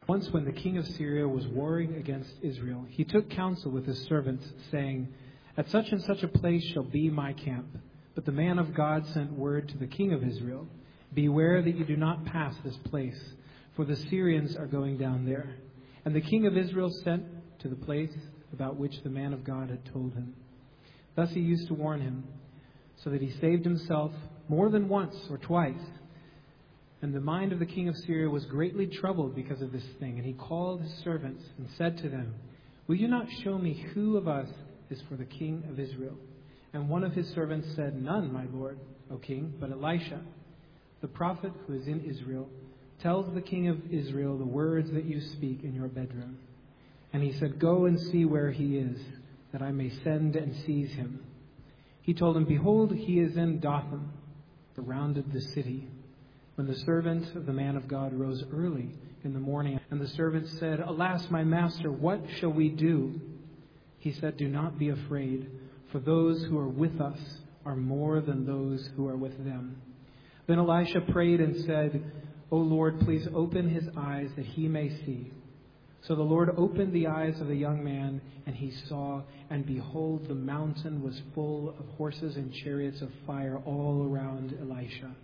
Once when the king of Syria was warring against Israel, he took counsel with his servants, saying, "At such and such a place shall be my camp." But the man of God sent word to the king of Israel, "Beware that you do not pass this place, for the Syrians are going down there." And the king of Israel sent to the place about which the man of God had told him. Thus he used to warn him, so that he saved himself more than once or twice. And the mind of the king of Syria was greatly troubled because of this thing. And he called his servants and said to them, "Will you not show me who of us is for the king of Israel?" And one of his servants said, "None, my lord, O king, but Elisha, the prophet who is in Israel, tells the king of Israel the words that you speak in your bedroom." And he said, "Go and see where he is, that I may send and seize him." He told him, "Behold, he is in Dothan," surrounded the city. When the servant of the man of God rose early in the morning, and the servant said, "Alas, my master, what shall we do?" He said, "Do not be afraid, for those who are with us are more than those who are with them." Then Elisha prayed and said, "O Lord, please open his eyes that he may see." So the Lord opened the eyes of the young man, and he saw, and behold, the mountain was full of horses and chariots of fire all around Elisha.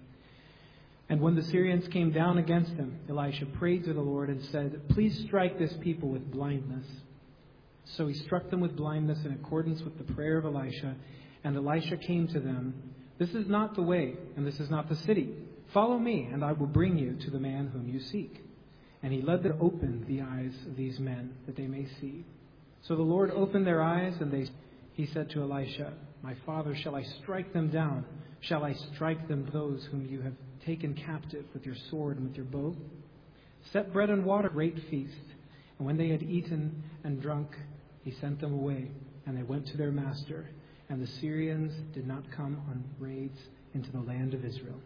And when the Syrians came down against him, Elisha prayed to the Lord and said, "Please strike this people with blindness." So he struck them with blindness in accordance with the prayer of Elisha. And Elisha came to them, "This is not the way, and this is not the city. Follow me, and I will bring you to the man whom you seek." And he led them to open the eyes of these men, that they may see. So the Lord opened their eyes, and he said to Elisha, "My father, shall I strike them down? Shall I strike them, those whom you have taken captive with your sword and with your bow? Set bread and water, great feast." And when they had eaten and drunk, he sent them away, and they went to their master. And the Syrians did not come on raids into the land of Israel.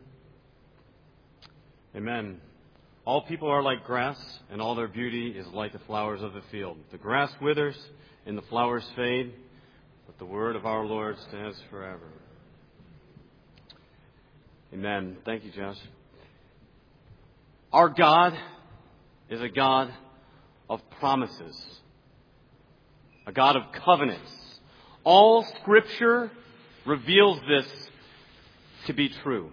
Amen. All people are like grass, and all their beauty is like the flowers of the field. The grass withers, and the flowers fade, but the word of our Lord stands forever. Amen. Thank you, Josh. Our God is a God of promises, a God of covenants. All Scripture reveals this to be true.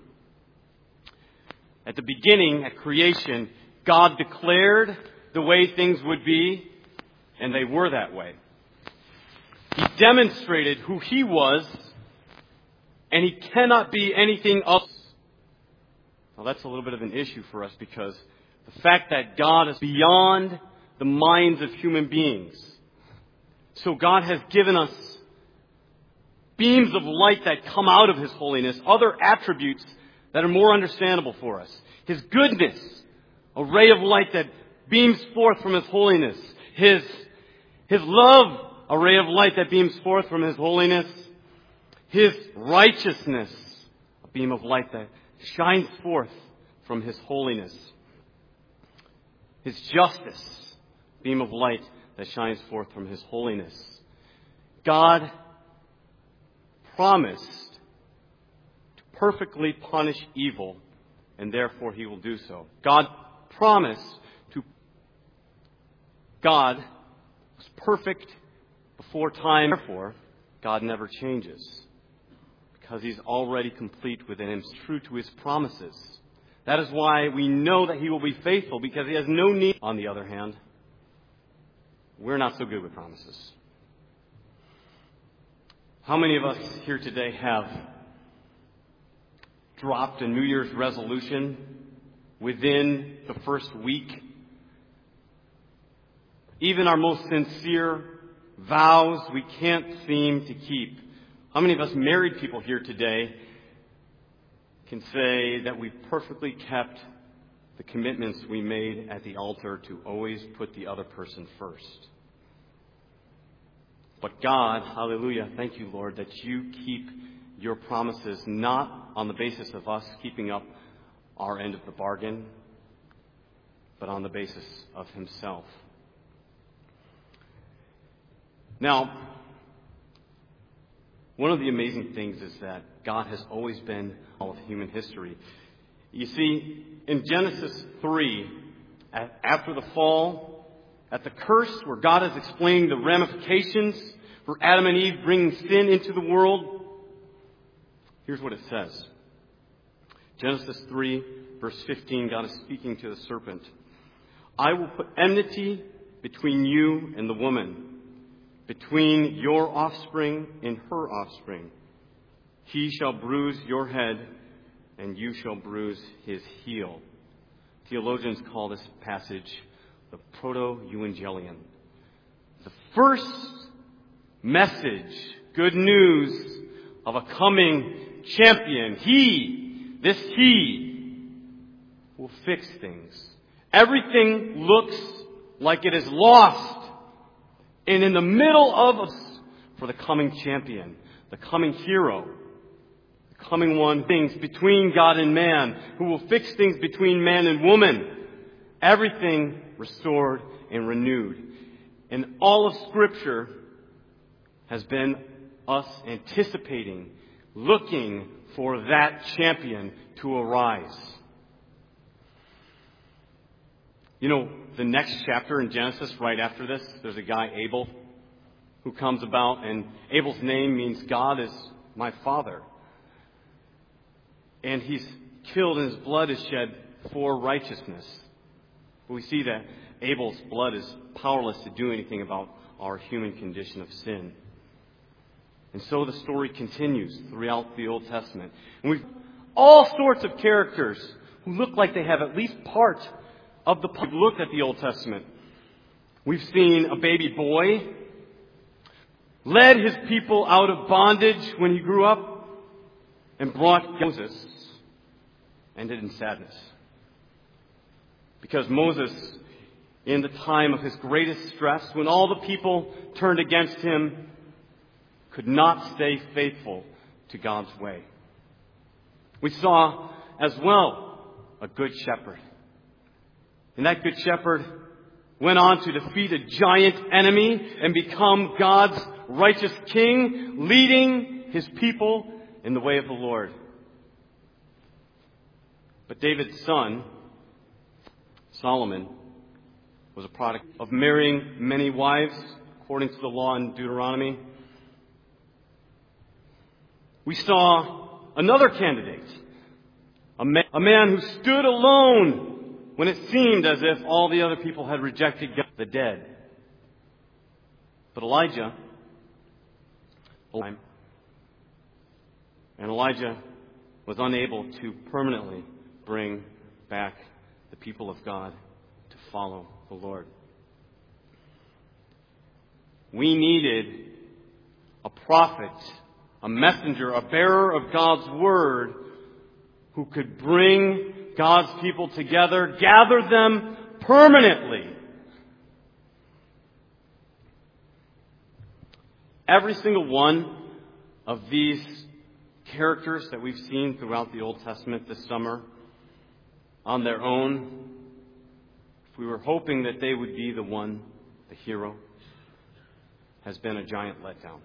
At the beginning, at creation, God declared the way things would be, and they were that way. He demonstrated who He was, and He cannot be anything else. Now, that's a little bit of an issue for us, because the fact that God is beyond the minds of human beings. So God has given us beams of light that come out of His holiness, other attributes that are more understandable for us. His goodness, a ray of light that beams forth from His holiness. His love, a ray of light that beams forth from His holiness. His righteousness, a beam of light that shines forth from His holiness. His justice, a beam of light that shines forth from His holiness. God promised to perfectly punish evil, and therefore He will do so. God was perfect before time. Therefore, God never changes, because He's already complete within Him. He's true to His promises. That is why we know that He will be faithful, because He has no need. On the other hand, we're not so good with promises. How many of us here today have dropped a New Year's resolution within the first week? Even our most sincere vows we can't seem to keep. How many of us married people here today can say that we perfectly kept the commitments we made at the altar to always put the other person first? But God, hallelujah, thank you, Lord, that you keep your promises not on the basis of us keeping up our end of the bargain, but on the basis of Himself. Now, one of the amazing things is that God has always been all of human history. You see, in Genesis 3, after the fall, at the curse, where God is explaining the ramifications for Adam and Eve bringing sin into the world. Here's what it says. Genesis 3, verse 15, God is speaking to the serpent. I will put enmity between you and the woman, between your offspring and her offspring. He shall bruise your head, and you shall bruise his heel. Theologians call this passage the Proto-Evangelion. The first message, good news of a coming champion. He will fix things. Everything looks like it is lost. And in the middle of us, for the coming champion, the coming hero, the coming one, things between God and man, who will fix things between man and woman. Everything restored and renewed. And all of Scripture has been us anticipating, looking for that champion to arise. You know, the next chapter in Genesis, right after this, there's a guy, Abel, who comes about, and Abel's name means God is my father. And he's killed and his blood is shed for righteousness. We see that Abel's blood is powerless to do anything about our human condition of sin. And so the story continues throughout the Old Testament. And we've all sorts of characters who look like they have at least part of the... We've looked at the Old Testament. We've seen a baby boy led his people out of bondage when he grew up and brought Moses, ended in sadness. Because Moses, in the time of his greatest stress, when all the people turned against him, could not stay faithful to God's way. We saw as well a good shepherd. And that good shepherd went on to defeat a giant enemy and become God's righteous king, leading his people in the way of the Lord. But David's son, Solomon, was a product of marrying many wives, according to the law in Deuteronomy. We saw another candidate, a man who stood alone when it seemed as if all the other people had rejected God, the dead. But Elijah was unable to permanently bring back the people of God to follow the Lord. We needed a prophet, a messenger, a bearer of God's word who could bring God's people together, gather them permanently. Every single one of these characters that we've seen throughout the Old Testament this summer, on their own, if we were hoping that they would be the one, the hero, has been a giant letdown.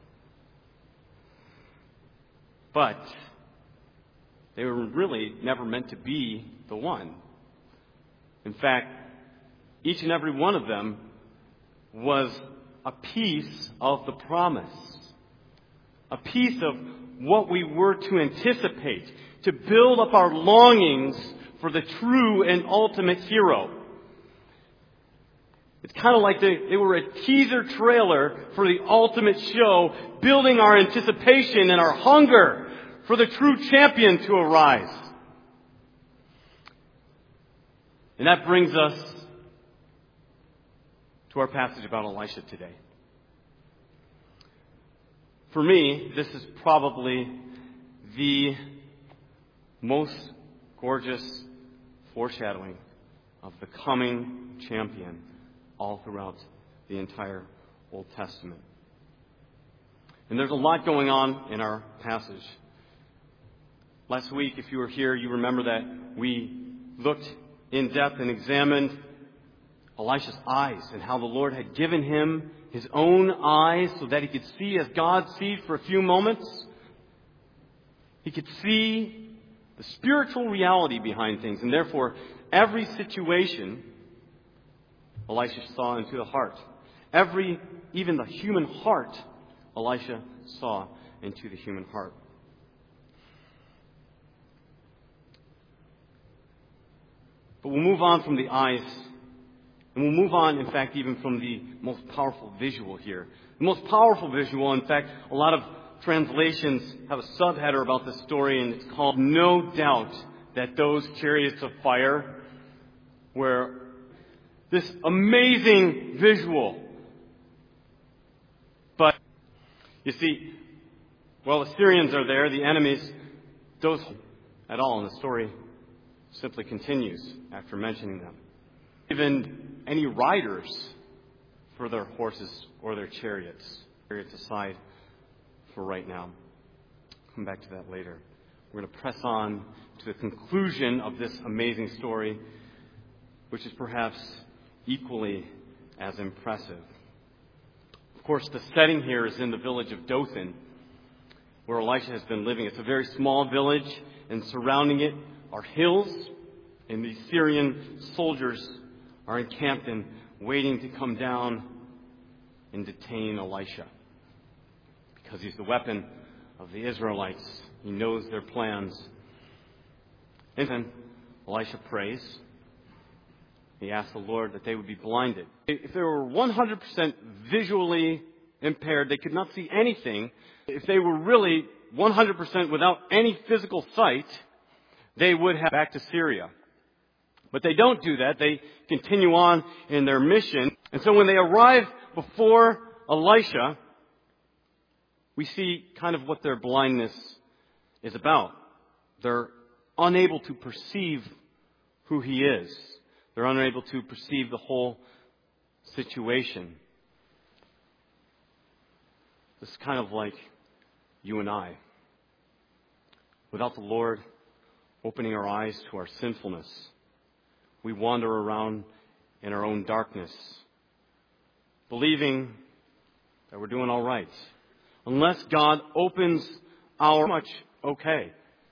But they were really never meant to be the one. In fact, each and every one of them was a piece of the promise. A piece of what we were to anticipate, to build up our longings for the true and ultimate hero. It's kind of like they were a teaser trailer for the ultimate show, building our anticipation and our hunger for the true champion to arise. And that brings us to our passage about Elisha today. For me, this is probably the most gorgeous foreshadowing of the coming champion all throughout the entire Old Testament. And there's a lot going on in our passage. Last week, if you were here, you remember that we looked in depth and examined Elisha's eyes and how the Lord had given him his own eyes so that he could see as God sees for a few moments. He could see the spiritual reality behind things, and therefore every situation Elisha saw into the heart. Even the human heart, Elisha saw into the human heart. But we'll move on from the eyes, and we'll move on, in fact, even from the most powerful visual here. The most powerful visual, in fact, a lot of translations have a subheader about this story, and it's called "No Doubt That Those Chariots of Fire," where this amazing visual. But, you see, well, the Syrians are there, the enemies, those at all, and the story simply continues after mentioning them. Even any riders for their horses or their chariots. Chariots aside for right now. Come back to that later. We're going to press on to the conclusion of this amazing story, which is perhaps equally as impressive. Of course, the setting here is in the village of Dothan, where Elisha has been living. It's a very small village, and surrounding it are hills, and the Syrian soldiers are encamped and waiting to come down and detain Elisha. Because he's the weapon of the Israelites. He knows their plans. And then Elisha prays. He asks the Lord that they would be blinded. If they were 100% visually impaired, they could not see anything. If they were really 100% without any physical sight, they would have back to Syria. But they don't do that. They continue on in their mission. And so when they arrive before Elisha, we see kind of what their blindness is about. They're unable to perceive who he is. They're unable to perceive the whole situation. This is kind of like you and I. Without the Lord opening our eyes to our sinfulness, we wander around in our own darkness, believing that we're doing all right. Unless God opens our much okay.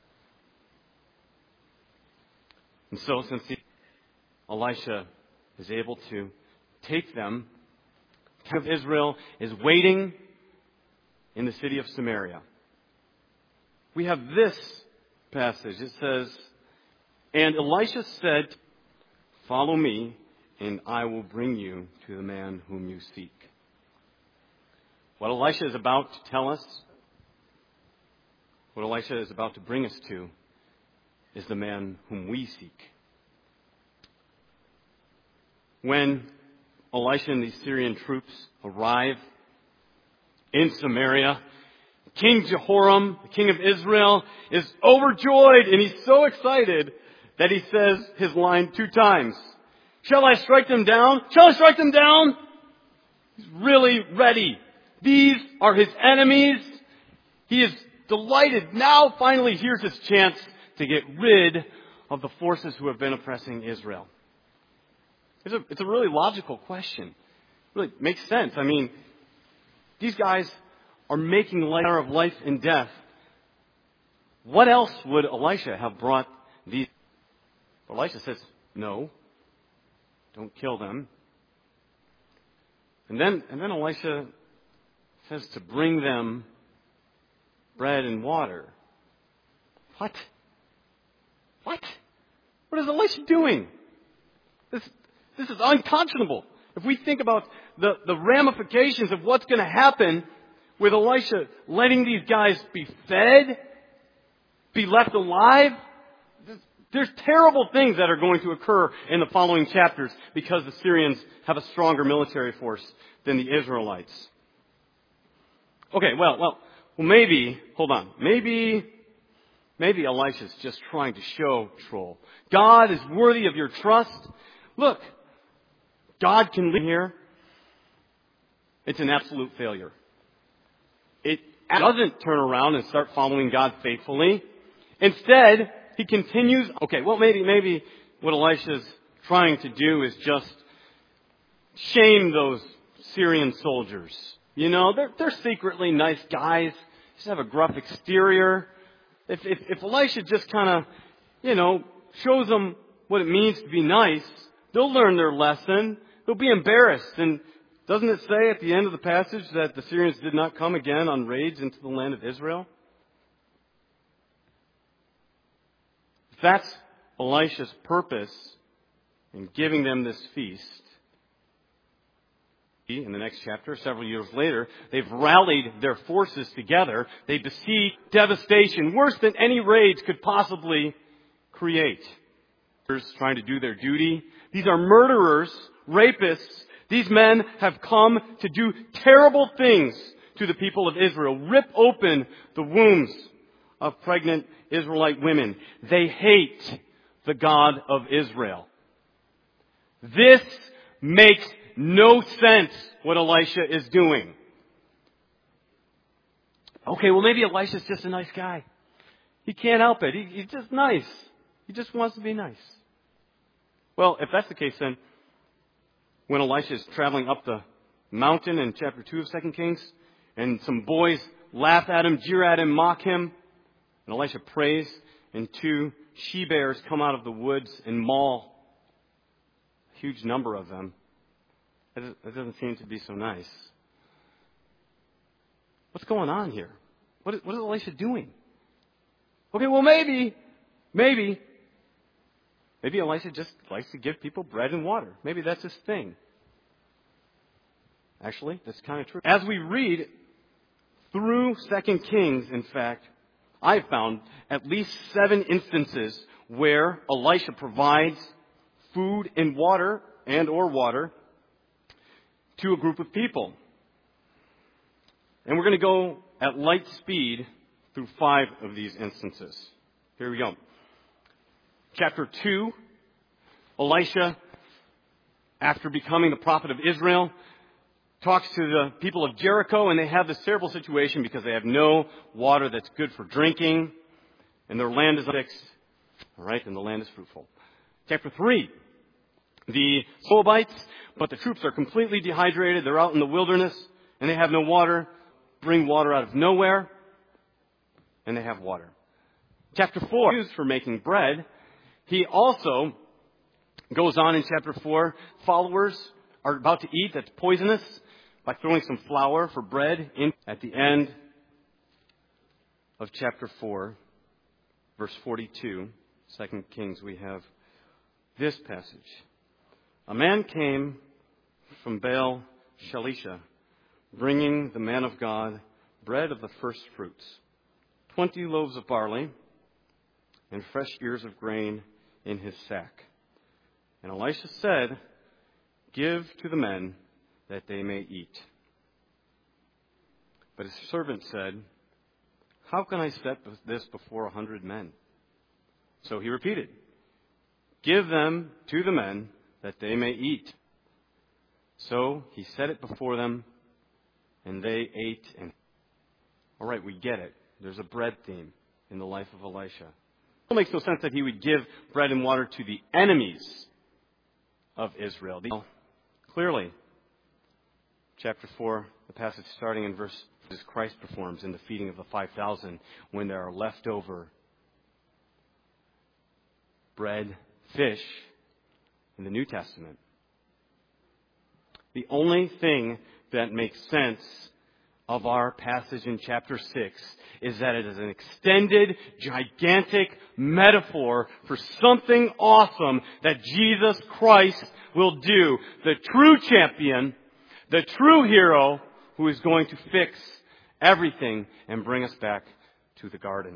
And so, since Elisha is able to take them, the king of Israel is waiting in the city of Samaria. We have this passage. It says, "And Elisha said, 'Follow me, and I will bring you to the man whom you seek.'" What Elisha is about to tell us, what Elisha is about to bring us to, is the man whom we seek. When Elisha and the Syrian troops arrive in Samaria, King Jehoram, the king of Israel, is overjoyed, and he's so excited that he says his line 2 times. "Shall I strike them down? Shall I strike them down?" He's really ready. These are his enemies. He is delighted. Now, finally, here's his chance to get rid of the forces who have been oppressing Israel. It's a really logical question. It really makes sense. I mean, these guys are making light of life and death. What else would Elisha have brought these? Elisha says, "No, don't kill them." And then Elisha says to bring them bread and water. What? What is Elisha doing? This is unconscionable. If we think about the ramifications of what's going to happen with Elisha letting these guys be fed, be left alive, there's terrible things that are going to occur in the following chapters because the Syrians have a stronger military force than the Israelites. Okay, well, maybe, hold on. Maybe Elisha's just trying to show control. God is worthy of your trust. Look, God can lead here. It's an absolute failure. It doesn't turn around and start following God faithfully. Instead, he continues. Okay, well, maybe what Elisha's trying to do is just shame those Syrian soldiers. You know, they're secretly nice guys. Just have a gruff exterior. If Elisha just kind of, shows them what it means to be nice, they'll learn their lesson. he'll be embarrassed. And doesn't it say at the end of the passage that the Syrians did not come again on raids into the land of Israel? That's Elisha's purpose in giving them this feast. In the next chapter, several years later, they've rallied their forces together. They besiege devastation, worse than any raids could possibly create. Trying to do their duty. These are murderers, rapists. These men have come to do terrible things to the people of Israel. Rip open the wombs of pregnant Israelite women. They hate the God of Israel. This makes no sense what Elisha is doing. Okay, well maybe Elisha's just a nice guy. He can't help it. He's just nice. He just wants to be nice. Well, if that's the case, then when Elisha is traveling up the mountain in chapter 2 of 2 Kings, and some boys laugh at him, jeer at him, mock him, and Elisha prays, and 2 she-bears come out of the woods and maul a huge number of them, that doesn't seem to be so nice. What's going on here? What is Elisha doing? Okay, well maybe Elisha just likes to give people bread and water. Maybe that's his thing. Actually, that's kind of true. As we read through 2 Kings, in fact, I've found at least 7 instances where Elisha provides food and water to a group of people. And we're going to go at light speed through 5 of these instances. Here we go. Chapter 2, Elisha, after becoming the prophet of Israel, talks to the people of Jericho, and they have this terrible situation because they have no water that's good for drinking, and their land is fixed. All right, and the land is fruitful. Chapter 3, the Moabites, but the troops are completely dehydrated. They're out in the wilderness, and they have no water. Bring water out of nowhere, and they have water. Chapter 4, used for making bread. He also goes on in chapter 4, followers are about to eat that's poisonous by throwing some flour for bread in. At the end of chapter 4, verse 42, 2 Kings, we have this passage. A man came from Baal Shalisha, bringing the man of God bread of the first fruits, 20 loaves of barley, and fresh ears of grain in his sack. And Elisha said, "Give to the men that they may eat." But his servant said, "How can I set this before 100 men?" So he repeated, "Give them to the men that they may eat." So he set it before them, and they ate. And all right, we get it. There's a bread theme in the life of Elisha. It makes no sense that he would give bread and water to the enemies of Israel. Clearly, chapter 4, the passage starting in verse, as Christ performs in the feeding of the 5,000 when there are leftover bread, fish in the New Testament. The only thing that makes sense of our passage in chapter 6 is that it is an extended, gigantic metaphor for something awesome that Jesus Christ will do. The true champion, the true hero who is going to fix everything and bring us back to the garden.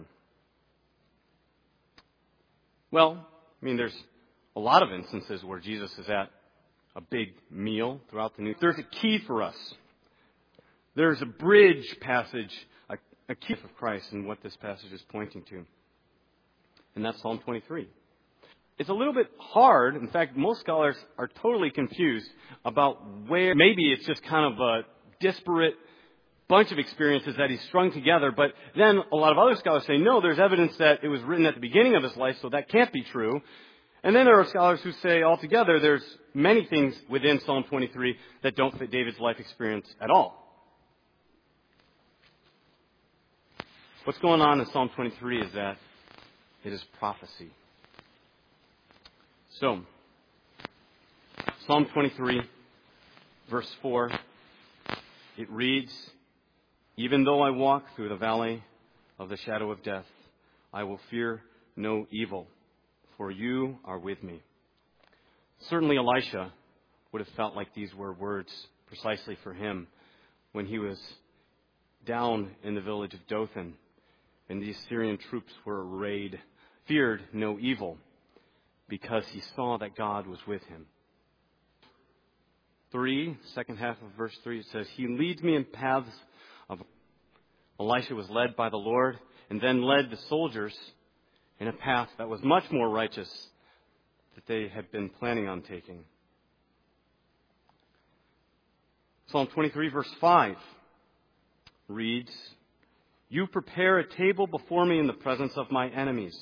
Well, there's a lot of instances where Jesus is at a big meal throughout the New Testament. There's a key for us. There's a bridge passage, a key of Christ and what this passage is pointing to. And that's Psalm 23. It's a little bit hard. In fact, most scholars are totally confused about where, maybe it's just kind of a disparate bunch of experiences that he's strung together. But then a lot of other scholars say, no, there's evidence that it was written at the beginning of his life, so that can't be true. And then there are scholars who say altogether there's many things within Psalm 23 that don't fit David's life experience at all. What's going on in Psalm 23 is that it is prophecy. So, Psalm 23, Verse 4, it reads, "Even though I walk through the valley of the shadow of death, I will fear no evil, for you are with me." Certainly Elisha would have felt like these were words precisely for him when he was down in the village of Dothan and these Syrian troops were arrayed, feared no evil because he saw that God was with him. 3, second half of verse 3, it says, "He leads me in paths of..." Elisha was led by the Lord and then led the soldiers in a path that was much more righteous that they had been planning on taking. Psalm 23 verse 5 reads, "You prepare a table before me in the presence of my enemies."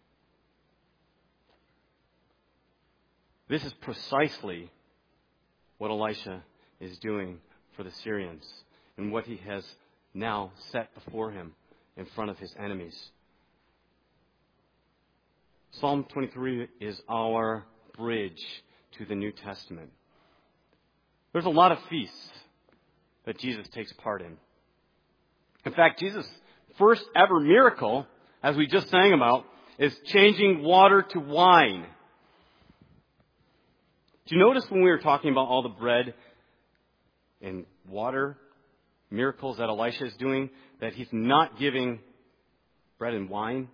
This is precisely what Elisha is doing for the Syrians and what he has now set before him in front of his enemies. Psalm 23 is our bridge to the New Testament. There's a lot of feasts that Jesus takes part in. In fact, Jesus' first ever miracle, as we just sang about, is changing water to wine. Do you notice when we were talking about all the bread and water miracles that Elisha is doing, that he's not giving bread and wine?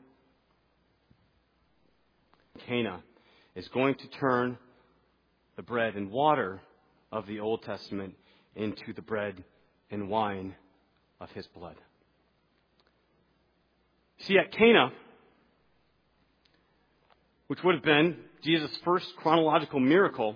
Cana is going to turn the bread and water of the Old Testament into the bread and wine of his blood. See, at Cana, which would have been Jesus' first chronological miracle,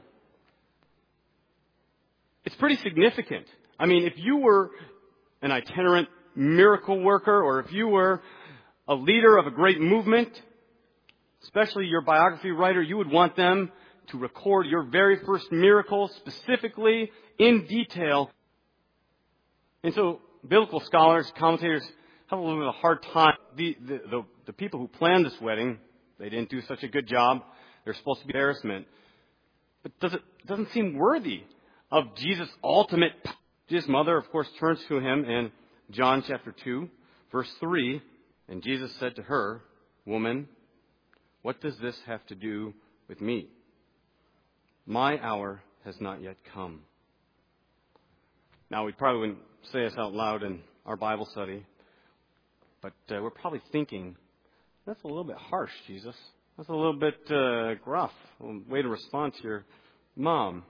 it's pretty significant. I mean, if you were an itinerant miracle worker, or if you were a leader of a great movement, especially your biography writer, you would want them to record your very first miracle specifically in detail. And so biblical scholars, commentators have a little bit of a hard time. The people who planned this wedding, they didn't do such a good job. They're supposed to be embarrassment. But it doesn't seem worthy of Jesus' ultimate. His mother, of course, turns to him in John chapter 2, verse 3. And Jesus said to her, "Woman, what does this have to do with me? My hour has not yet come." Now, we probably wouldn't say this out loud in our Bible study, but we're probably thinking, that's a little bit harsh, Jesus. That's a little bit gruff. Way to respond to your mom.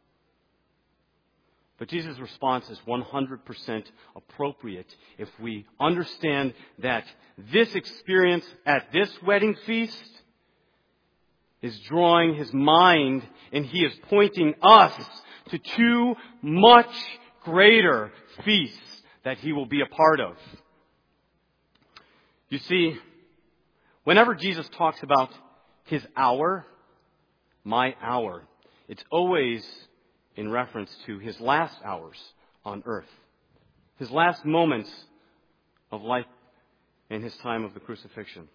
But Jesus' response is 100% appropriate if we understand that this experience at this wedding feast is drawing his mind, and he is pointing us to two much greater feasts that he will be a part of. You see, whenever Jesus talks about his hour, my hour, it's always in reference to his last hours on earth, his last moments of life in his time of the crucifixion.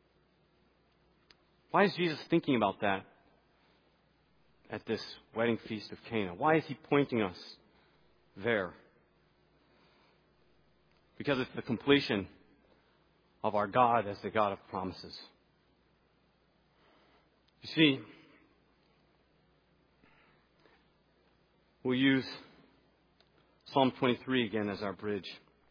Why is Jesus thinking about that at this wedding feast of Cana? Why is he pointing us there? Because it's the completion of our God as the God of promises. You see, we'll use Psalm 23 again as our bridge.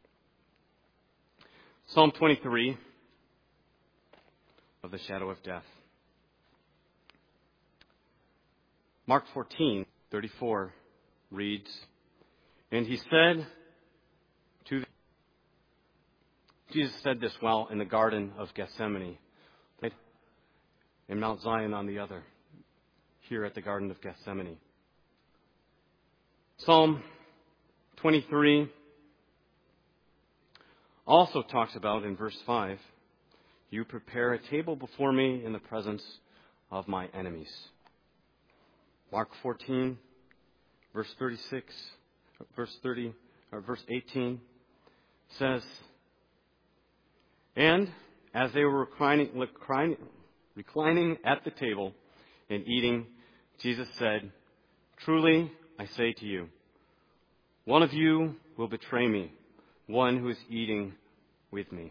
Psalm 23 of the shadow of death. Mark 14:34 reads, "And he said to the..." Jesus said this while in the Garden of Gethsemane, and Mount Zion on the other, here at the Garden of Gethsemane. Psalm 23 also talks about, in verse 5, "You prepare a table before me in the presence of my enemies." Mark 14, verse 18 says, "And as they were reclining at the table and eating, Jesus said, 'Truly I say to you, One of you will betray me, one who is eating with me.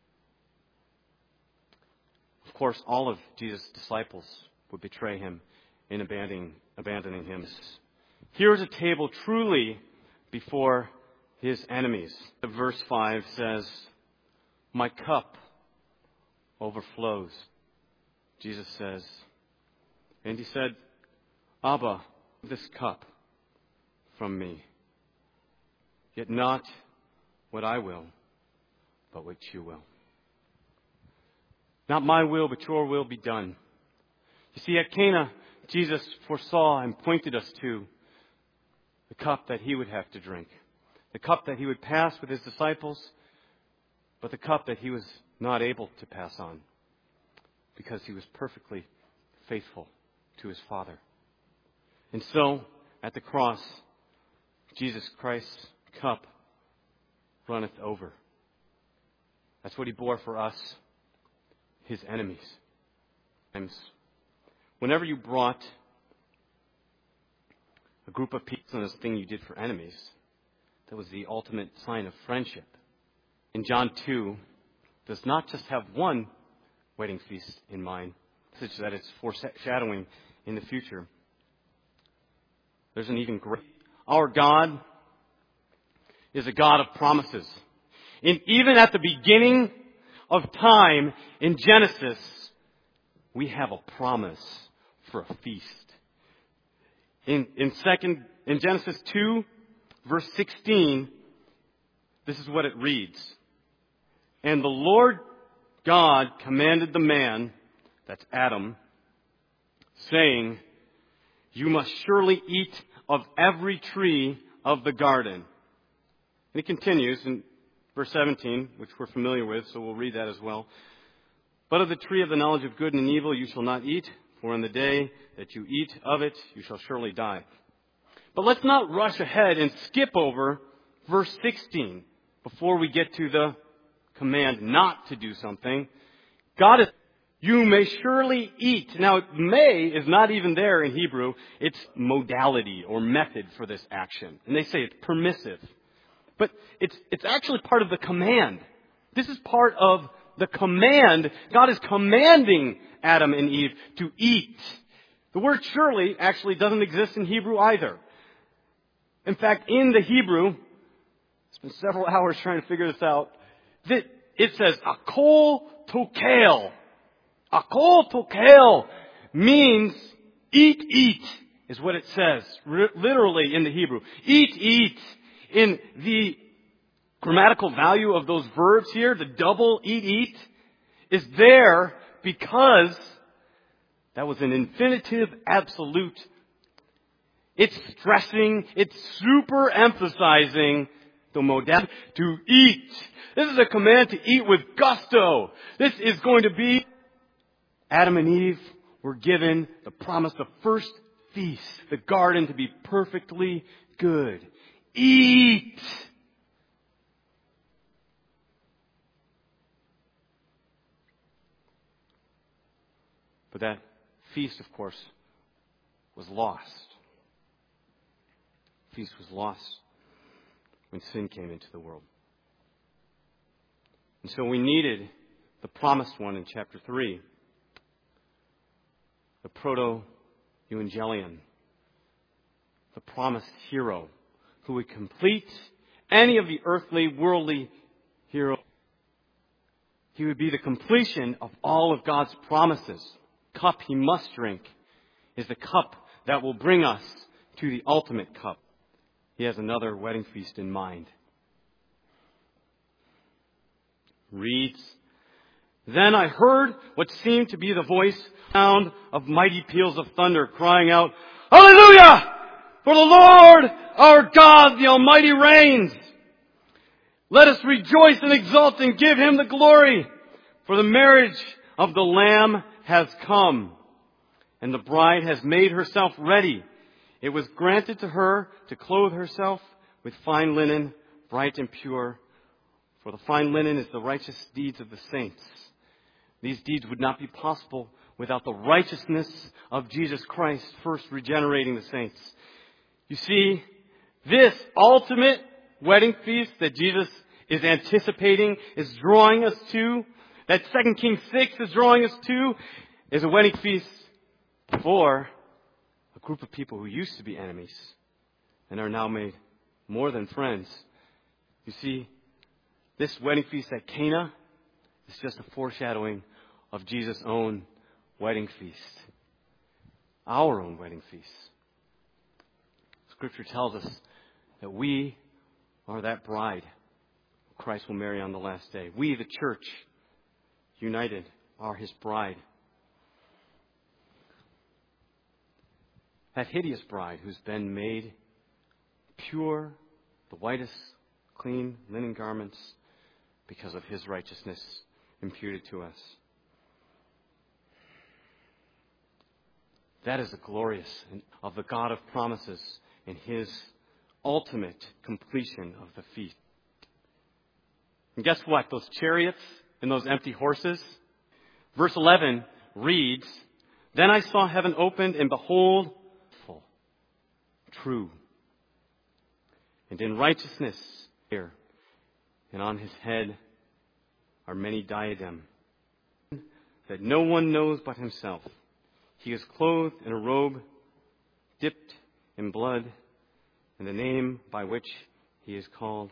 Of course, all of Jesus' disciples would betray him in abandoning him. Here is a table truly before his enemies. Verse 5 says, "My cup overflows." Jesus says, and he said, "Abba, this cup from me. Yet not what I will, but what you will. Not my will, but your will be done." You see, at Cana, Jesus foresaw and pointed us to the cup that he would have to drink. The cup that he would pass with his disciples, but the cup that he was not able to pass on because he was perfectly faithful to his Father. And so, at the cross, Jesus Christ's cup runneth over. That's what he bore for us, his enemies. Whenever you brought a group of people on this thing you did for enemies, that was the ultimate sign of friendship. In John 2, does not just have one wedding feast in mind, such that it's foreshadowing in the future. There's an even greater. Our God is a God of promises. And even at the beginning of time in Genesis, we have a promise for a feast. In Genesis 2, verse 16, this is what it reads. "And the Lord God commanded the man," that's Adam, "saying, you must surely eat of every tree of the garden." And it continues in verse 17, which we're familiar with, so we'll read that as well. "But of the tree of the knowledge of good and evil you shall not eat, for in the day that you eat of it, you shall surely die." But let's not rush ahead and skip over verse 16 before we get to the command not to do something. God is, "You may surely eat." Now, may is not even there in Hebrew. It's modality or method for this action. And they say it's permissive. But it's actually part of the command. This is part of the command. God is commanding Adam and Eve to eat. The word surely actually doesn't exist in Hebrew either. In fact, in the Hebrew, I spent several hours trying to figure this out, that it says, "akol tokel." "Akol tokel" means eat, is what it says, literally in the Hebrew. Eat. In the grammatical value of those verbs here, the double eat, is there because that was an infinitive absolute. It's stressing, it's super emphasizing the modality to eat. This is a command to eat with gusto. This is going to be, Adam and Eve were given the promise, the first feast, the garden to be perfectly good. Eat. But that feast, of course, was lost. The feast was lost when sin came into the world. And so we needed the promised one in chapter 3, the proto-evangelion, the promised hero who would complete any of the earthly, worldly heroes. He would be the completion of all of God's promises. The cup he must drink is the cup that will bring us to the ultimate cup. He has another wedding feast in mind. Reads, "Then I heard what seemed to be the voice, sound of mighty peals of thunder, crying out, 'Hallelujah! For the Lord our God, the Almighty reigns. Let us rejoice and exult and give him the glory. For the marriage of the Lamb has come, and the bride has made herself ready. It was granted to her to clothe herself with fine linen, bright and pure. For the fine linen is the righteous deeds of the saints. These deeds would not be possible without the righteousness of Jesus Christ, first regenerating the saints.'" You see, This ultimate wedding feast that Jesus is anticipating, is drawing us to, that 2 Kings 6 is drawing us to, is a wedding feast for a group of people who used to be enemies and are now made more than friends. You see, this wedding feast at Cana is just a foreshadowing of Jesus' own wedding feast. Our own wedding feast. Scripture tells us that we are that bride Christ will marry on the last day. We, the church, united, are His bride. That hideous bride who's been made pure, the whitest, clean linen garments because of His righteousness imputed to us. That is the glorious of the God of promises in His ultimate completion of the feast. And guess what? Those chariots and those empty horses. Verse 11 reads, "Then I saw heaven opened, and behold, full, true, and in righteousness here, and on His head are many diadems, that no one knows but Himself. He is clothed in a robe dipped in blood, and the name by which He is called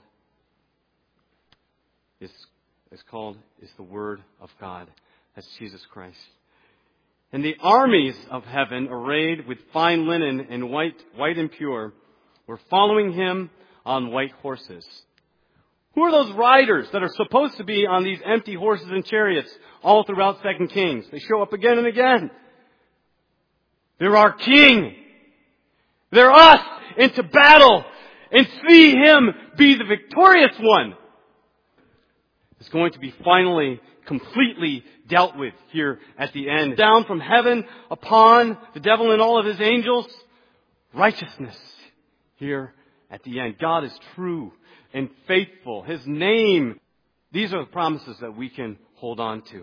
is the Word of God." That's Jesus Christ. "And the armies of heaven, arrayed with fine linen and white and pure, were following Him on white horses." Who are those riders that are supposed to be on these empty horses and chariots all throughout 2 Kings? They show up again and again. They're our King. They're us into battle and see Him be the victorious one. It's going to be finally, completely dealt with here at the end. Down from heaven upon the devil and all of his angels, righteousness here at the end. God is true and faithful. His name, these are the promises that we can hold on to.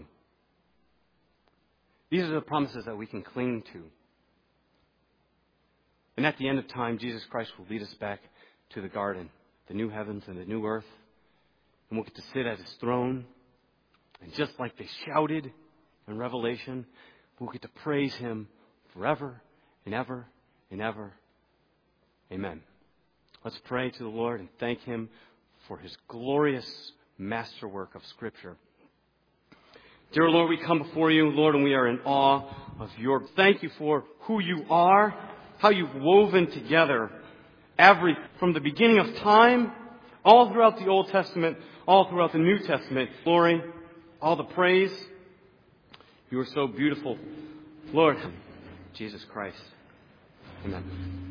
These are the promises that we can cling to. And at the end of time, Jesus Christ will lead us back to the garden, the new heavens and the new earth. And we'll get to sit at His throne. And just like they shouted in Revelation, we'll get to praise Him forever and ever and ever. Amen. Let's pray to the Lord and thank Him for His glorious masterwork of Scripture. Dear Lord, we come before You, Lord, and we are in awe of Your. Thank You for who You are, how You've woven together from the beginning of time, all throughout the Old Testament, all throughout the New Testament. Glory, all the praise. You are so beautiful, Lord. Jesus Christ. Amen.